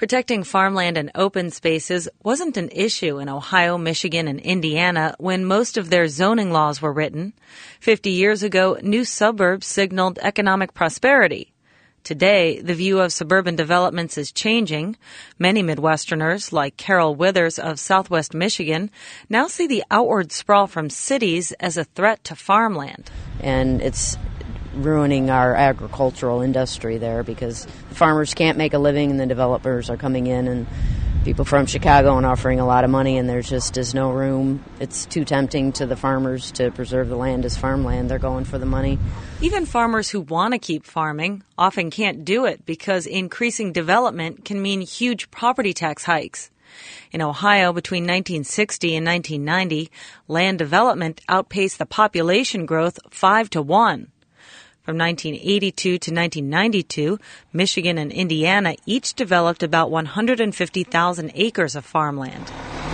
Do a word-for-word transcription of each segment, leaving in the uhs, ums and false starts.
Protecting farmland and open spaces wasn't an issue in Ohio, Michigan, and Indiana when most of their zoning laws were written. Fifty years ago, new suburbs signaled economic prosperity. Today, the view of suburban developments is changing. Many Midwesterners, like Carol Withers of Southwest Michigan, now see the outward sprawl from cities as a threat to farmland. And it's ruining our agricultural industry there because the farmers can't make a living and the developers are coming in and people from Chicago and offering a lot of money, and there just is no room. It's too tempting to the farmers to preserve the land as farmland. They're going for the money. Even farmers who want to keep farming often can't do it because increasing development can mean huge property tax hikes. In Ohio, between nineteen sixty and nineteen ninety, land development outpaced the population growth five to one. From nineteen eighty-two to nineteen ninety-two, Michigan and Indiana each developed about one hundred fifty thousand acres of farmland.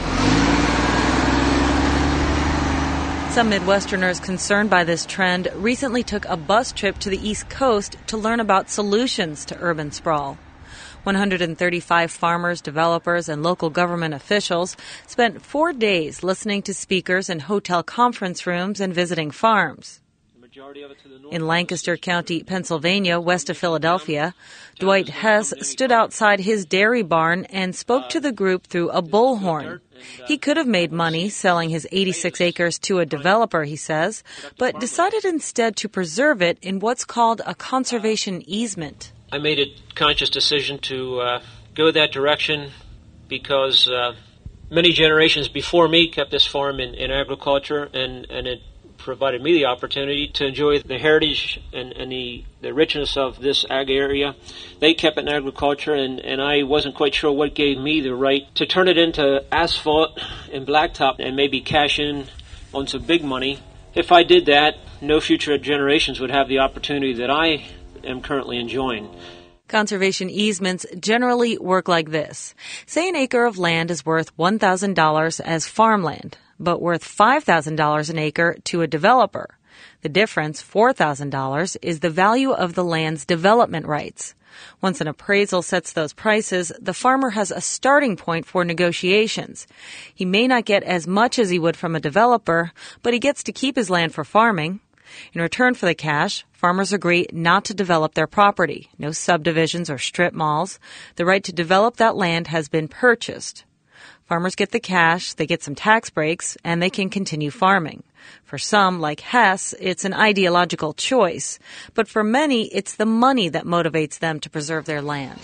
Some Midwesterners concerned by this trend recently took a bus trip to the East Coast to learn about solutions to urban sprawl. one hundred thirty-five farmers, developers, and local government officials spent four days listening to speakers in hotel conference rooms and visiting farms. In Lancaster County, Pennsylvania, west of Philadelphia, Dwight Hess stood outside his dairy barn and spoke to the group through a bullhorn. He could have made money selling his eighty-six acres to a developer, he says, but decided instead to preserve it in what's called a conservation easement. I made a conscious decision to uh, go that direction because uh, many generations before me kept this farm in, in agriculture, and, and it provided me the opportunity to enjoy the heritage and, and the, the richness of this ag area. They kept it in agriculture, and, and I wasn't quite sure what gave me the right to turn it into asphalt and blacktop and maybe cash in on some big money. If I did that, no future generations would have the opportunity that I am currently enjoying. Conservation easements generally work like this. Say an acre of land is worth one thousand dollars as farmland, but worth five thousand dollars an acre to a developer. The difference, four thousand dollars, is the value of the land's development rights. Once an appraisal sets those prices, the farmer has a starting point for negotiations. He may not get as much as he would from a developer, but he gets to keep his land for farming. In return for the cash, farmers agree not to develop their property, no subdivisions or strip malls. The right to develop that land has been purchased. Farmers get the cash, they get some tax breaks, and they can continue farming. For some, like Hess, it's an ideological choice. But for many, it's the money that motivates them to preserve their land.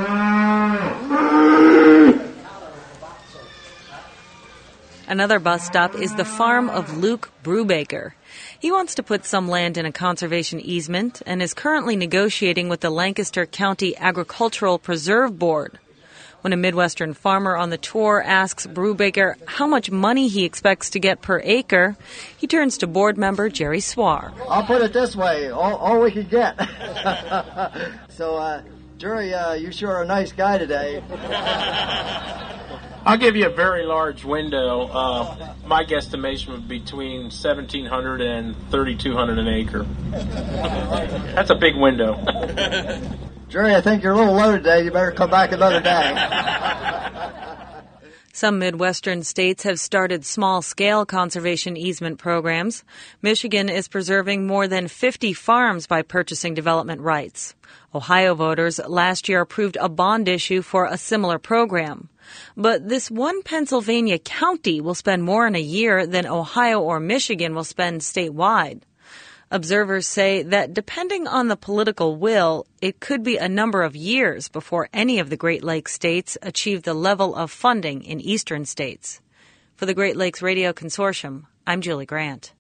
Another bus stop is the farm of Luke Brubaker. He wants to put some land in a conservation easement and is currently negotiating with the Lancaster County Agricultural Preserve Board. When a Midwestern farmer on the tour asks Brubaker how much money he expects to get per acre, he turns to board member Jerry Swar. I'll put it this way, all, all we could get. so, uh, Jerry, uh, you sure are a nice guy today. I'll give you a very large window. Uh, my guesstimation would be between seventeen hundred and thirty-two hundred an acre. That's a big window. Jerry, I think you're a little low today. You better come back another day. Some Midwestern states have started small-scale conservation easement programs. Michigan is preserving more than fifty farms by purchasing development rights. Ohio voters last year approved a bond issue for a similar program. But this one Pennsylvania county will spend more in a year than Ohio or Michigan will spend statewide. Observers say that depending on the political will, it could be a number of years before any of the Great Lakes states achieve the level of funding in eastern states. For the Great Lakes Radio Consortium, I'm Julie Grant.